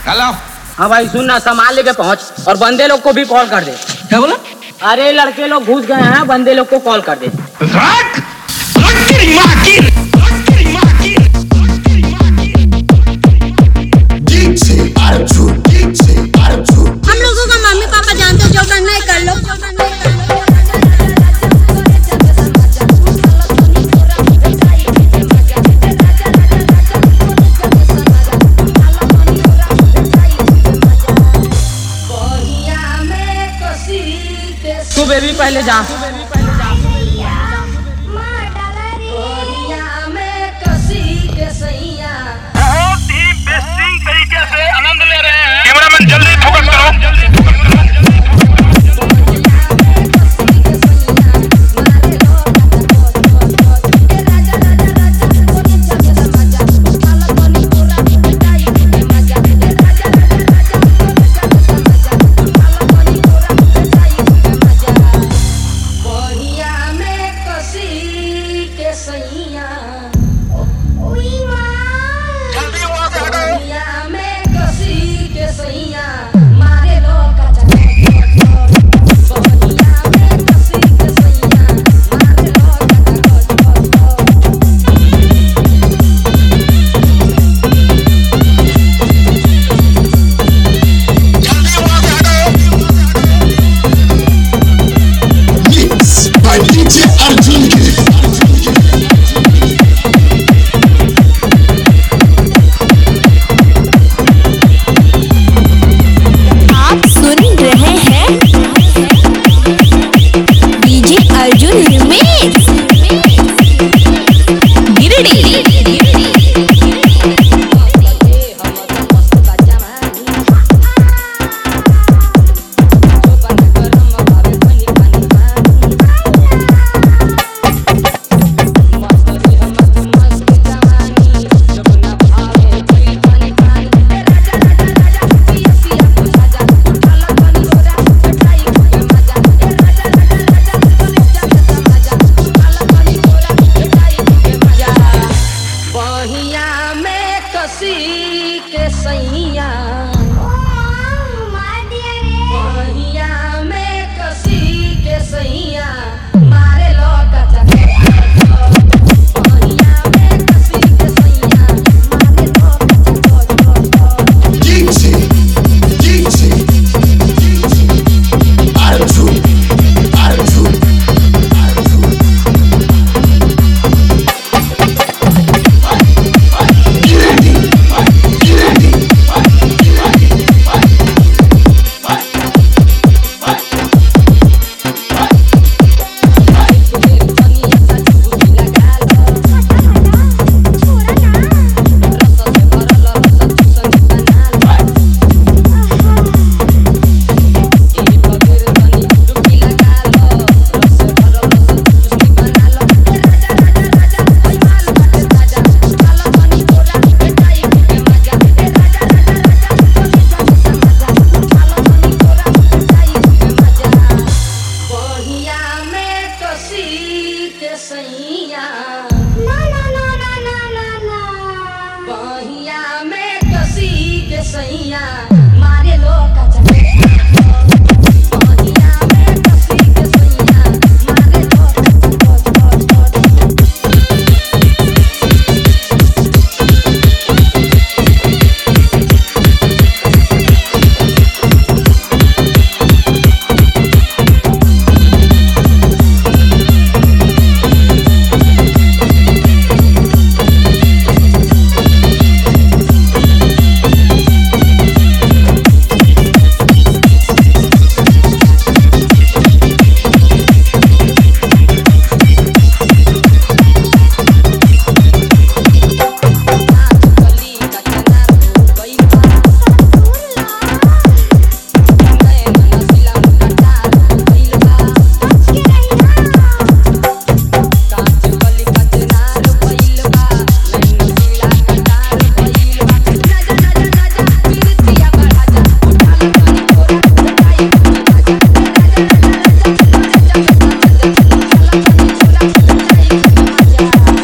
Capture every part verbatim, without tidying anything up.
Hello. हाँ भाई सुन ना, सामान लेके पहुंच और बंदे लोग को भी कॉल कर दे। क्या बोला? अरे लड़के लोग घुस गए हैं, बंदे लोग को कॉल कर दे। रख, रख तेरी माँ की, रख तेरी माँ की, रख तेरी माँ की। DJ Arjun, DJ Arjun. हम लोगों का मम्मी पापा जानते हो, जो करना है कर लो, जो करना है कर लो। तू बेबी पहले जा। बहुत ही बेस्टिंग तरीके से आनंद ले रहे हैं। कैमरामैन जल्दी फोकस करो।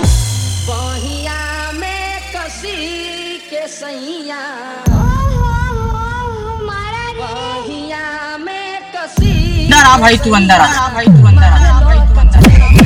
सैया अंदर आ भाई, तू अंदर आ भाई, तू अंदर आ भाई, तू अंदर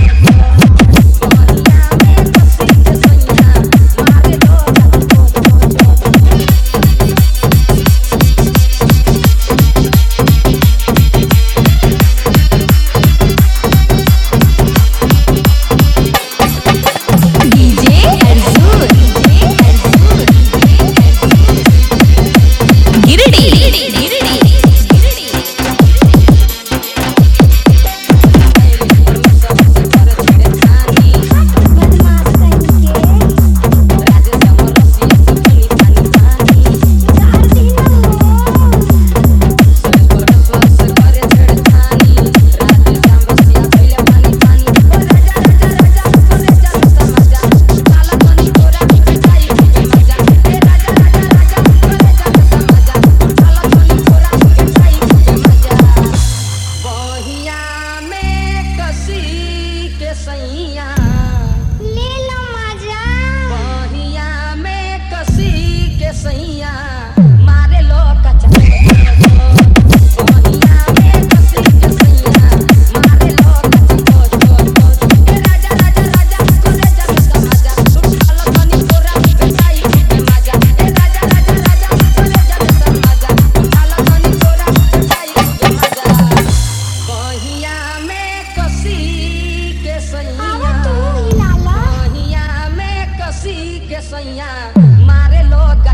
मारे लोग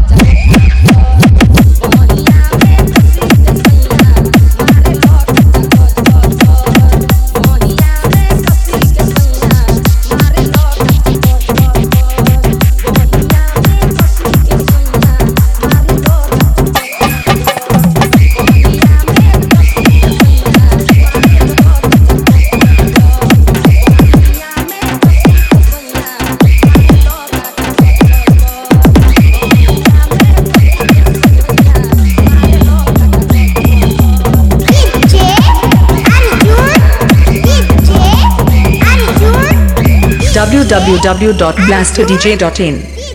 w w w dot blaster d j dot in